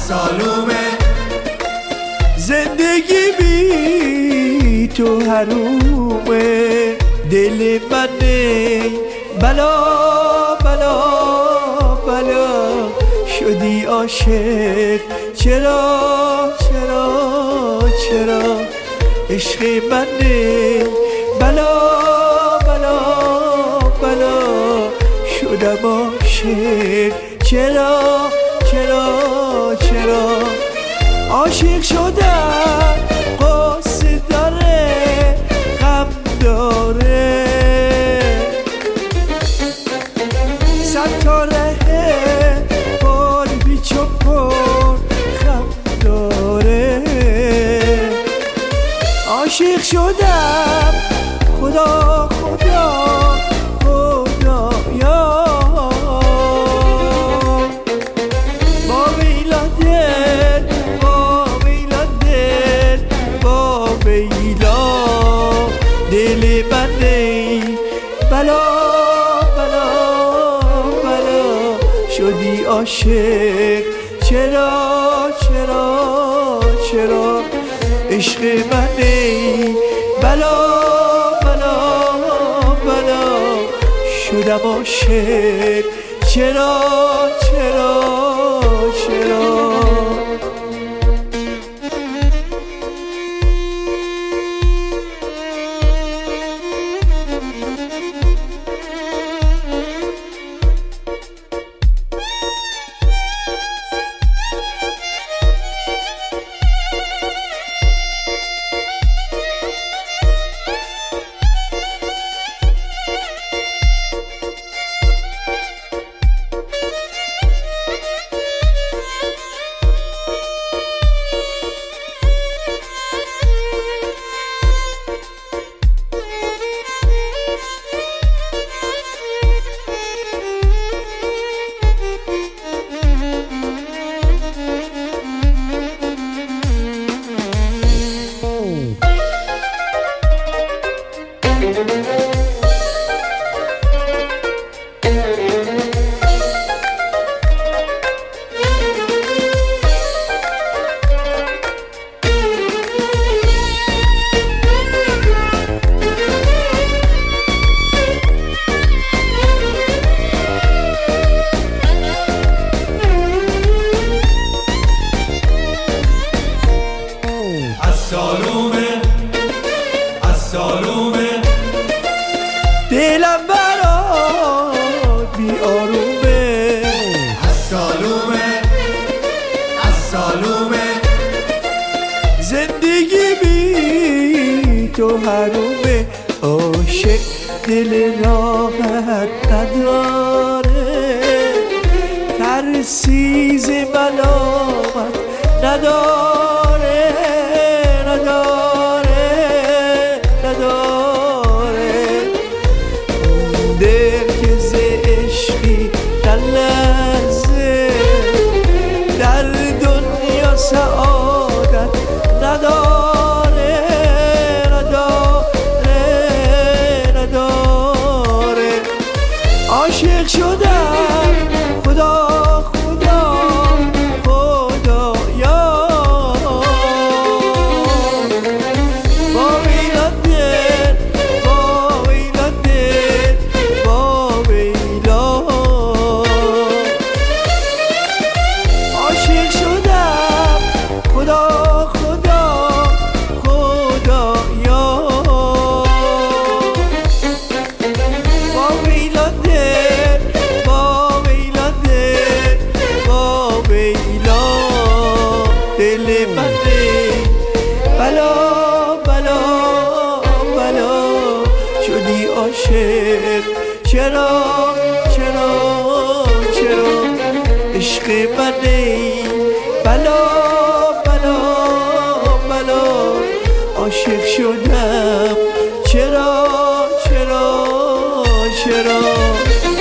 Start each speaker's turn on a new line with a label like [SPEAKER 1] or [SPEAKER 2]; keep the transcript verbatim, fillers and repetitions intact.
[SPEAKER 1] سالومه
[SPEAKER 2] زندگی بی تو حرومه دل منه بلا بلا بلا شدی عاشق چرا چرا چرا عشق منه بلا بلا بلا شدم عاشق چرا چرا چرا عاشق شدن قصه داره غم داره صد تا ره پر پیچ و پر خم داره عاشق شدم خدا خدا خدا یا با ویلا دل با ویلا دل با ویلا دل منه بلا بلا بلا شدی عاشق چرا چرا چرا عشق منه بلا بلا بلا شدم عاشق چرا چرا چرا دلم برات بی آرومه
[SPEAKER 1] السالومه السالومه
[SPEAKER 2] زندگی بی تو حرومه عاشق دل راحت نداره ترسیز ملامت نداره نداره نداره دل که ز عشقی در لحظه در دنیا سعادت نداره نداره نداره عاشق شدم خدا خدا خدا یا با ویلا دل با ویلا دل با ویلا عاشق شدم خدا خدا خدا یا با ویلا دل با ویلا دل با ویلا دل منه بلا بلا بلا شدی عاشق چرا چرا چرا عشق منه بلا بلا بلا عاشق شدم چرا چرا چرا